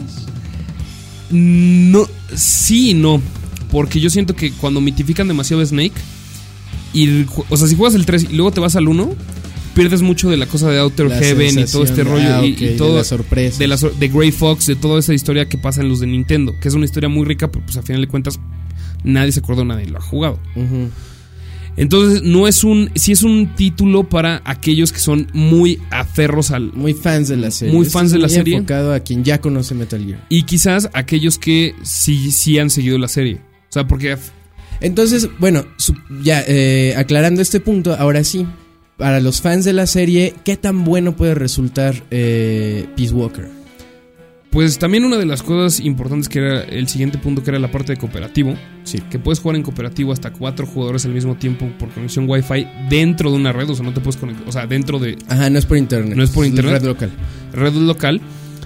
No, sí y no. Porque yo siento que cuando mitifican demasiado a Snake, o sea, si juegas el 3 y luego te vas al 1, pierdes mucho de la cosa de Outer La Heaven y todo sensación este de, rollo y ok, todo de las sorpresas. de Grey Fox, de toda esa historia que pasa en los de Nintendo, que es una historia muy rica, pero pues a final de cuentas nadie se acuerda, nadie lo ha jugado. Ujú. Entonces sí es un título para aquellos que son muy aferros Muy fans de la serie. Muy fans de la serie. Enfocado a quien ya conoce Metal Gear. y quizás aquellos que sí han seguido la serie. O sea, porque Entonces, bueno, ya aclarando este punto, ahora sí, para los fans de la serie, ¿qué tan bueno puede resultar Peace Walker? pues también una de las cosas importantes que era el siguiente punto, que era la parte de cooperativo. Sí. Que puedes jugar en cooperativo hasta 4 jugadores al mismo tiempo por conexión Wi-Fi dentro de una red. O sea, no te puedes conectar, o sea, dentro de Ajá, no es por internet. No es por internet. Red local. red local.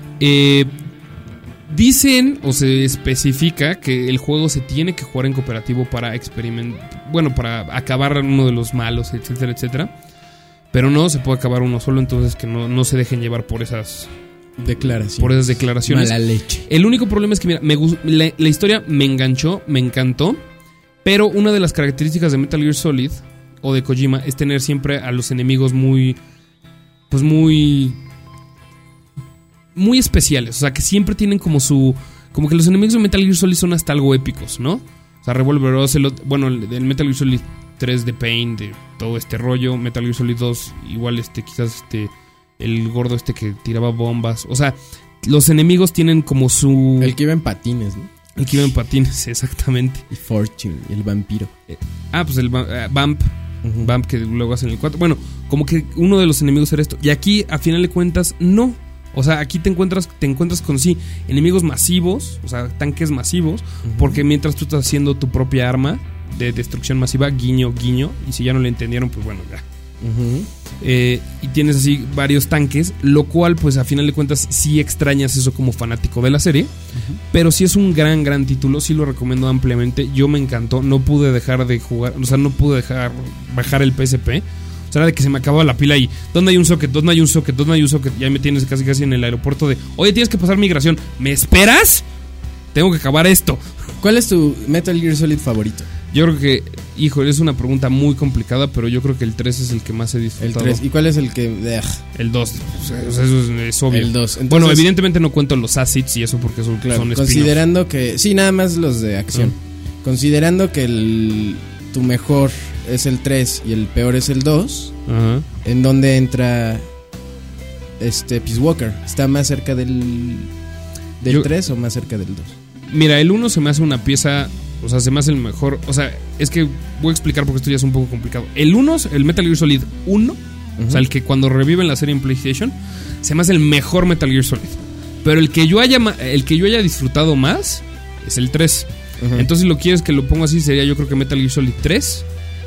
Dicen o se especifica que el juego se tiene que jugar en cooperativo para experimentar, bueno, para acabar uno de los malos, etcétera, etcétera. Pero no se puede acabar uno solo, entonces que no se dejen llevar por esas declaraciones. Mala leche. El único problema es que, mira, la historia me enganchó, me encantó, pero una de las características de Metal Gear Solid o de Kojima es tener siempre a los enemigos muy especiales. O sea, que siempre tienen como que los enemigos de Metal Gear Solid son hasta algo épicos, ¿no? O sea, Revolver Ocelot, bueno, el Metal Gear Solid 3 de Pain, de todo este rollo. Metal Gear Solid 2, igual quizás el gordo que tiraba bombas. O sea, los enemigos tienen como su... El que iba en patines, ¿no? El que iba en patines, exactamente. Y Fortune, el vampiro. Pues el Vamp. Ujú. Vamp, que luego hacen el 4. Bueno, como que uno de los enemigos era esto. Y aquí, a final de cuentas, no. O sea, aquí te encuentras con enemigos masivos, o sea, tanques masivos. Porque mientras tú estás haciendo tu propia arma de destrucción masiva, guiño, guiño. Y si ya no le entendieron, pues bueno, ya. Ujú. Y tienes así varios tanques, lo cual pues a final de cuentas sí extrañas eso como fanático de la serie. Pero sí es un gran título, sí lo recomiendo ampliamente. Yo me encantó, no pude dejar de jugar, o sea, no pude dejar bajar el PSP. O sea, era de que se me acababa la pila y ¿dónde hay un socket? ¿Dónde hay un socket? ¿Dónde hay un socket? Ya me tienes casi en el aeropuerto de, oye, tienes que pasar migración, ¿me esperas? Tengo que acabar esto. ¿Cuál es tu Metal Gear Solid favorito? Yo creo que, híjole, es una pregunta muy complicada, pero yo creo que el 3 es el que más he El disfrutado. 3. ¿Y cuál es el que...? El 2, o sea, eso es obvio. El 2. Entonces, Bueno, evidentemente no cuento los assets y eso porque claro, son spin-offs. considerando que... Sí, nada más los de acción. Considerando que tu mejor es el 3 y el peor es el 2, Ajá. ¿en dónde entra Peace Walker? ¿Está más cerca del Yo- 3 o más cerca del 2? Mira, el 1 se me hace una pieza, o sea, se me hace el mejor. O sea, es que voy a explicar porque esto ya es un poco complicado. El 1, el Metal Gear Solid 1, o sea, el que cuando reviven la serie en PlayStation, se me hace el mejor Metal Gear Solid. Pero el que yo haya disfrutado más es el 3. Ajá. Entonces, si lo quieres que lo ponga así, sería yo creo que Metal Gear Solid 3,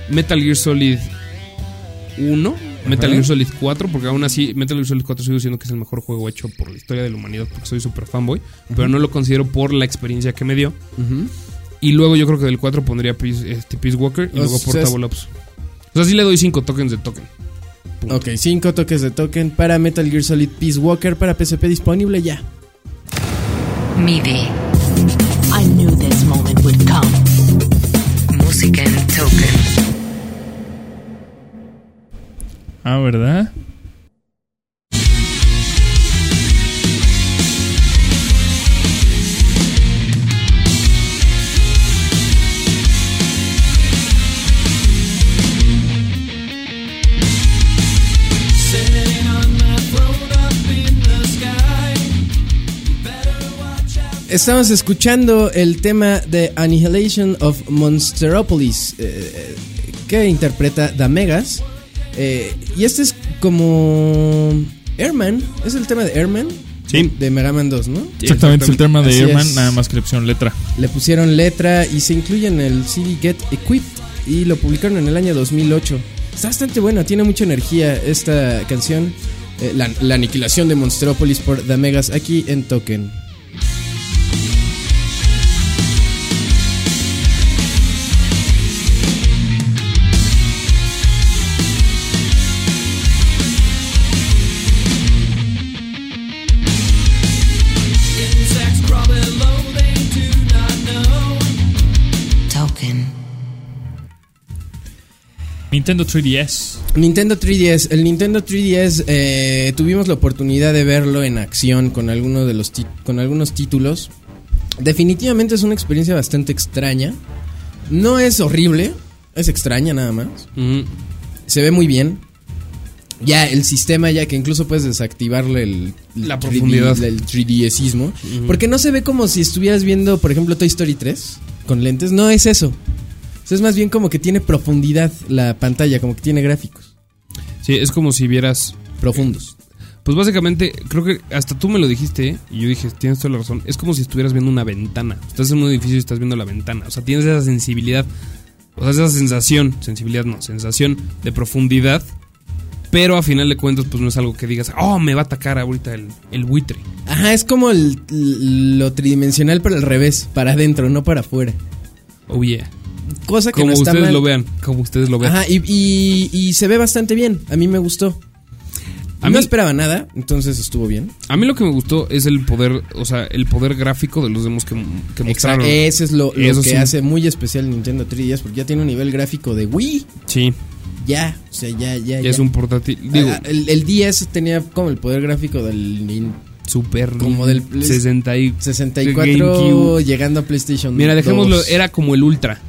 Metal Gear Solid 1, Metal Gear Solid 4, porque aún así Metal Gear Solid 4 sigo diciendo que es el mejor juego hecho por la historia de la humanidad, porque soy super fanboy, pero no lo considero por la experiencia que me dio. Y luego yo creo que del 4 pondría Peace Walker y luego Portable Ops. O sea, sí le doy 5 tokens de token. Punto. Ok, 5 toques de token para Metal Gear Solid Peace Walker para PSP disponible ya. MIDI. I knew this moment would come. Música en token. Ah, ¿verdad? Estamos escuchando el tema de Annihilation of Monsteropolis, que interpreta Damegas. Y este es como Airman, es el tema de Airman. Sí. De Mega Man 2, ¿no? Sí, Exactamente, es el tema de Así Airman, es. nada más que le pusieron letra. Le pusieron letra y se incluye en el CD Get Equipped y lo publicaron en el año 2008. Está bastante bueno, tiene mucha energía esta canción. La aniquilación de Monsteropolis por Damegas aquí en Token. Token. Nintendo 3DS. Nintendo 3DS. El Nintendo 3DS tuvimos la oportunidad de verlo en acción con algunos de los con algunos títulos. Definitivamente es una experiencia bastante extraña. No es horrible, es extraña nada más. Se ve muy bien. Ya el sistema, ya que incluso puedes desactivarle la profundidad, el 3DSismo, porque no se ve como si estuvieras viendo, por ejemplo, Toy Story 3 con lentes. No es eso. O sea, es más bien como que tiene profundidad la pantalla, como que tiene gráficos. Sí, es como si vieras profundos. Pues básicamente, creo que hasta tú me lo dijiste, y yo dije, tienes toda la razón. Es como si estuvieras viendo una ventana. Estás en un edificio y estás viendo la ventana. O sea, tienes esa sensibilidad, o sea, esa sensación, sensibilidad no, sensación de profundidad. Pero a final de cuentas, pues no es algo que digas, oh, me va a atacar ahorita el buitre. Ajá, es como lo tridimensional, pero al revés, para adentro, no para afuera. Oh, yeah. Cosa que como no está ustedes mal. lo vean, como ustedes lo vean. Ajá, y se ve bastante bien. A mí me gustó. No esperaba nada, entonces estuvo bien. A mí lo que me gustó es el poder, o sea, el poder gráfico de los demos que mostraron. Eso es lo que sí hace muy especial Nintendo 3DS, porque ya tiene un nivel gráfico de Wii. Sí. Ya, o sea, ya. Es un portátil. Digo, el DS tenía como el poder gráfico del Super. Como del 64 GameCube. llegando a PlayStation. Mira, dejémoslo, 2. era como el Ultra.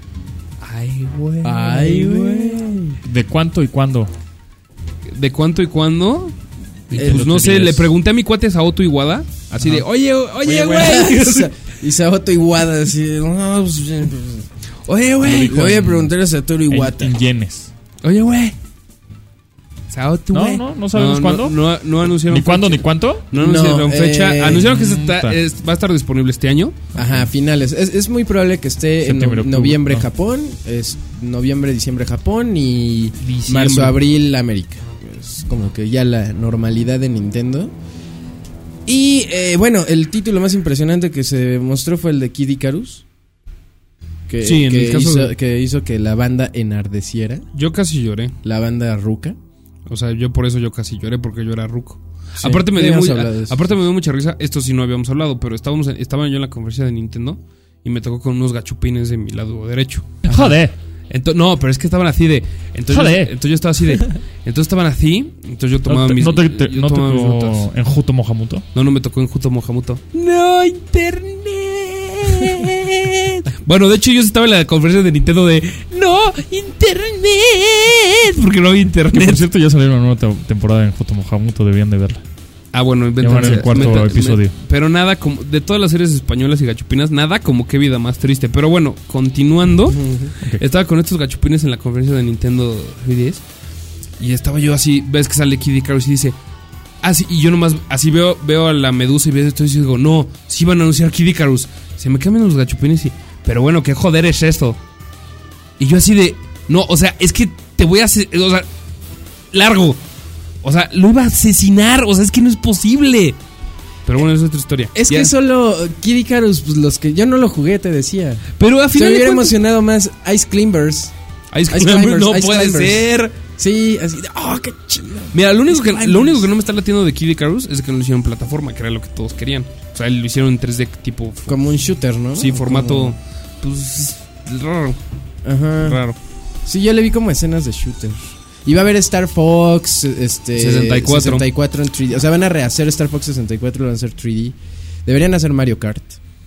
Ay, güey. ¿De cuánto y cuándo? ¿De cuánto y cuándo? Pues no sé, le pregunté a mi cuate Saoto Iwata, así de, oye, güey. Y Saoto Iwata, así de, no, pues, oye, güey. Le voy a preguntar a Satoru Iwata. En yenes. Oye, güey. Saoto, güey. No sabemos cuándo. No anunciaron ¿Ni cuándo fecha. ni cuánto? No anunciaron fecha. Anunciaron que va a estar disponible este año. Ajá, finales. Es muy probable que esté en noviembre no. Japón. Es noviembre, diciembre Japón y Diciembre. marzo, abril América. Es como que ya la normalidad de Nintendo. Y bueno, el título más impresionante que se mostró fue el de Kid Icarus. Sí, en el caso que hizo que la banda enardeciera. Yo casi lloré. La banda ruca. O sea, por eso yo casi lloré, porque yo era ruco. Sí, aparte me dio me dio mucha risa. Esto sí no habíamos hablado, pero estaba yo en la conferencia de Nintendo y me tocó con unos gachupines de mi lado derecho. Joder. No, pero es que estaban así de. Entonces yo estaba así de. Entonces estaban así. Entonces yo tomaba mis. ¿No te yo tomaba mis tocó notas. en Juto Mohamuto? No me tocó en Juto Mohamuto. ¡No, internet! Bueno, de hecho yo estaba en la conferencia de Nintendo de. ¡No, internet! Porque no había Que internet. por cierto ya salió una nueva temporada en Juto Mohamuto, debían de verla. Ah, bueno, Ya van en el cuarto episodio. Pero nada como. De todas las series españolas y gachupinas, nada como qué vida más triste. Pero bueno, continuando. Okay. Estaba con estos gachupines en la conferencia de Nintendo 3DS. Y estaba yo así. Ves que sale Kid Icarus y dice. Ah, sí, y yo nomás así veo a la medusa y veo esto y digo, no, sí van a anunciar Kid Icarus. Se me cambian los gachupines y. Pero bueno, ¿qué joder es esto? Y yo así de. No, o sea, es que te voy a hacer. O sea, largo. O sea, lo iba a asesinar. O sea, es que no es posible. Pero bueno, es otra historia. Es Ya. que solo Kid Icarus, pues los que yo no lo jugué, te decía. Pero al Se final. me hubiera de cuentas- emocionado más Ice Climbers. Ice Ice Climbers, Climbers, no Ice puede Climbers. ser. Sí, así de, oh, qué chido. Mira, lo único Climbers. que no me está latiendo de Kid Icarus es que no lo hicieron en plataforma, que era lo que todos querían. O sea, lo hicieron en 3D tipo. Como un shooter, ¿no? Sí, formato. Como- Pues. Raro. Ajá. Raro. Sí, yo le vi como escenas de shooter. Iba a haber Star Fox 64 en 3D. O sea, van a rehacer Star Fox 64 y lo van a hacer 3D. Deberían hacer Mario Kart.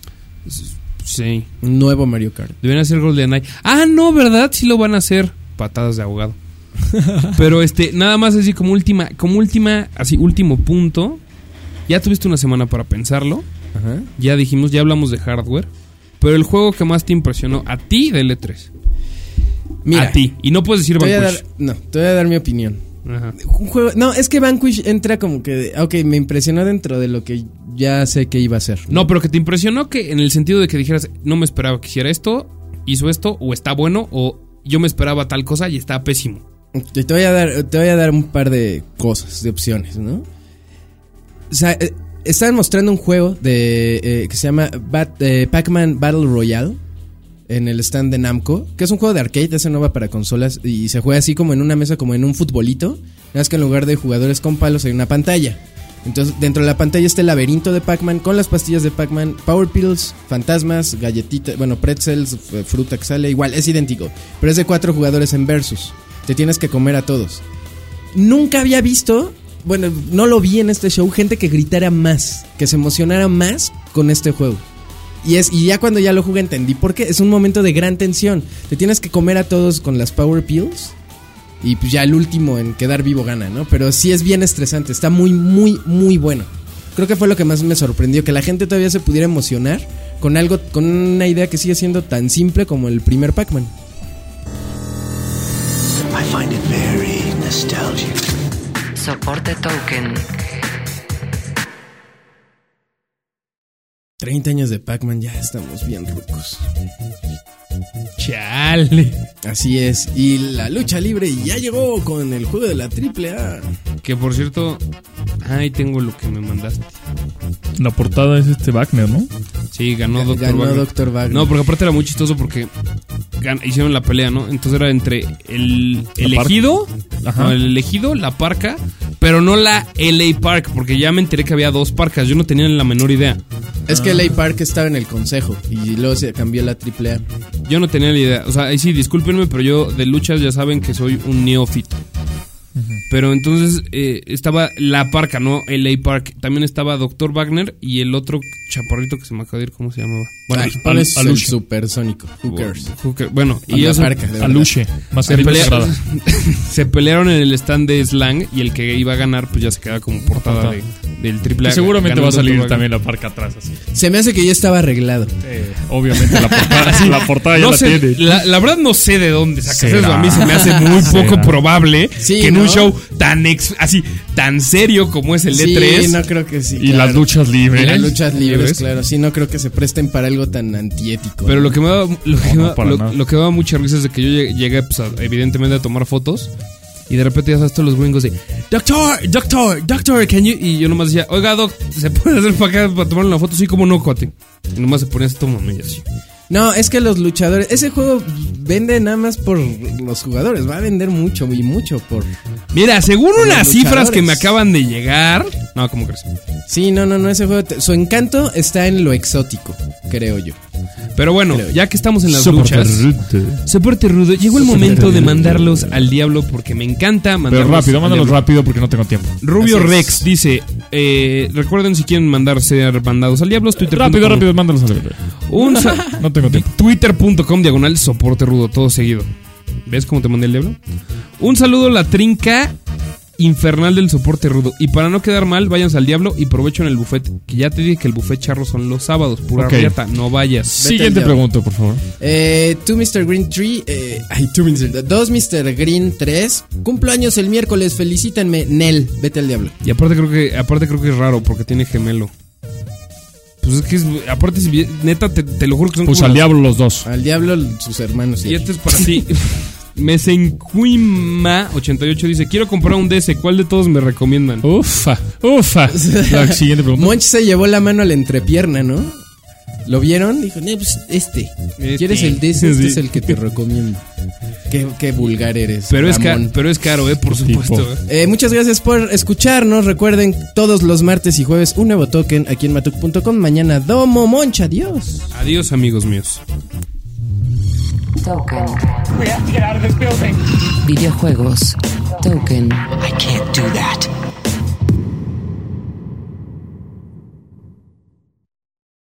Sí. Un nuevo Mario Kart. Deberían hacer GoldenEye. Ah, no, ¿verdad? Sí lo van a hacer. Patadas de abogado. Pero nada más así como última, así último punto. Ya tuviste una semana para pensarlo. Ajá. Ya dijimos, ya hablamos de hardware. Pero el juego que más te impresionó a ti del E3. Mira, A ti. Y no puedes decir te voy a Vanquish. te voy a dar mi opinión. Ajá. Un juego, no, es que Vanquish entra como que, ok, me impresionó dentro de lo que ya sé que iba a ser. No, pero que te impresionó que en el sentido de que dijeras, no me esperaba que hiciera esto, hizo esto, o está bueno, o yo me esperaba tal cosa y está pésimo. Te voy a dar un par de cosas, de opciones, ¿no? O sea, estaban mostrando un juego que se llama Pac-Man Battle Royale en el stand de Namco, que es un juego de arcade, ese no va para consolas y se juega así como en una mesa, como en un futbolito, nada más que en lugar de jugadores con palos hay una pantalla. Entonces dentro de la pantalla está el laberinto de Pac-Man con las pastillas de Pac-Man, Power Pills, fantasmas, galletitas, bueno, pretzels, fruta que sale, igual, es idéntico, pero es de 4 jugadores en versus. Te tienes que comer a todos. Nunca había visto, bueno, no lo vi en este show, gente que gritara más, que se emocionara más con este juego. Y ya cuando ya lo jugué entendí por qué. Es un momento de gran tensión. Te tienes que comer a todos con las Power Pills. Y pues ya el último en quedar vivo gana, ¿no? Pero sí es bien estresante. Está muy, muy, muy bueno. Creo que fue lo que más me sorprendió. Que la gente todavía se pudiera emocionar con algo, con una idea que sigue siendo tan simple como el primer Pac-Man. I find it very nostalgic. Soporte token. 30 años de Pac-Man, ya estamos bien rucos. Chale. Así es. Y la lucha libre ya llegó con el juego de la AAA. Que por cierto, ahí tengo lo que me mandaste. La portada es Wagner, ¿no? Sí, ganó Dr. Ganó Wagner. Dr. Wagner. No, porque aparte era muy chistoso porque hicieron la pelea, ¿no? Entonces era entre el elegido, Ajá. no, el elegido, la parca, pero no la LA Park, porque ya me enteré que había 2 parcas, yo no tenía la menor idea. Es que LA Park estaba en el consejo y luego se cambió a la AAA. Yo no tenía la idea, o sea, ahí sí, discúlpenme, pero yo de luchas ya saben que soy un neófito. Pero entonces estaba la parca, ¿no? LA Park. También estaba Dr. Wagner y el otro chaparrito que se me acaba de ir, ¿cómo se llamaba? Bueno, Ay, pones el Aluche. supersónico. Who cares? Bueno, Y y la ellos parca, de verdad. Aluche, más se, arriba pelea- sagrada. se pelearon en el stand de Slang y el que iba a ganar pues ya se queda como portada del triple A. Que seguramente Ganó va a Dr. salir Wagner. también la parca atrás así. Se me hace que ya estaba arreglado. Obviamente la portada, la portada ya No la sé, tiene. la verdad no sé de dónde sacas ¿Será? eso. A mí se me hace muy poco ¿Será? probable Sí, que en un ¿no? show tan serio como es el E3. Sí, no creo que sí. Y claro. las luchas libres. Y las luchas libres, ¿Libres? claro. Sí, no creo que se presten para algo tan antiético. Pero lo que me da, para nada. lo que me da mucha risa es de que yo llegué pues, evidentemente a tomar fotos y de repente ya sabes todos los gringos de Doctor, can you? Y yo nomás decía, oiga, Doc, ¿se puede hacer para acá para tomar una foto? Sí, como no, cuate. Y nomás se ponía así, tómame y así. No, es que los luchadores... Ese juego vende nada más por los jugadores. Va a vender mucho y mucho por... Mira, según Los unas cifras que luchadores. me acaban de llegar. No, ¿cómo crees? Sí, no, ese juego... Su encanto está en lo exótico, creo yo. Pero bueno, Creo yo. ya que estamos en las Soporte luchas, rudo. soporte rudo, llegó el momento de mandarlos al diablo porque me encanta mandarlos. Pero rápido, al mándalos diablo. rápido porque no tengo tiempo. Rubio Así es. Rex dice, recuerden si quieren ser mandados al diablo, Twitter. Rápido, mándalos a ver. No tengo tiempo. Twitter.com/ soporte rudo, todo seguido. ¿Ves cómo te mandé el diablo? Un saludo a la trinca infernal del soporte rudo. Y para no quedar mal, váyanse al diablo y provecho en el buffet. Que ya te dije que el buffet charro son los sábados, pura Ok. riata, no vayas. Siguiente diablo. pregunta, por favor. Tú Mr. Green 3... Dos Mr. Green 3... Cumplo años el miércoles, felicítenme. Nel, vete al diablo. Y aparte creo que es raro porque tiene gemelo. Pues es que aparte neta te lo juro que son Pues como al las- diablo los dos. Al diablo sus hermanos. Y este es para ti. Mesencuima88 dice: quiero comprar un DS, ¿cuál de todos me recomiendan? Ufa. La siguiente pregunta. Monch se llevó la mano a la entrepierna, ¿no? ¿Lo vieron? Dijo, pues ¿quieres el DS? Este Sí. es el que te recomiendo. Qué vulgar eres, Pero es Ramón. caro, por supuesto. Muchas gracias por escucharnos. Recuerden, todos los martes y jueves un nuevo token aquí en matuk.com. Mañana Domo Monch, adiós. Adiós, amigos míos. Token. Videojuegos. Token. I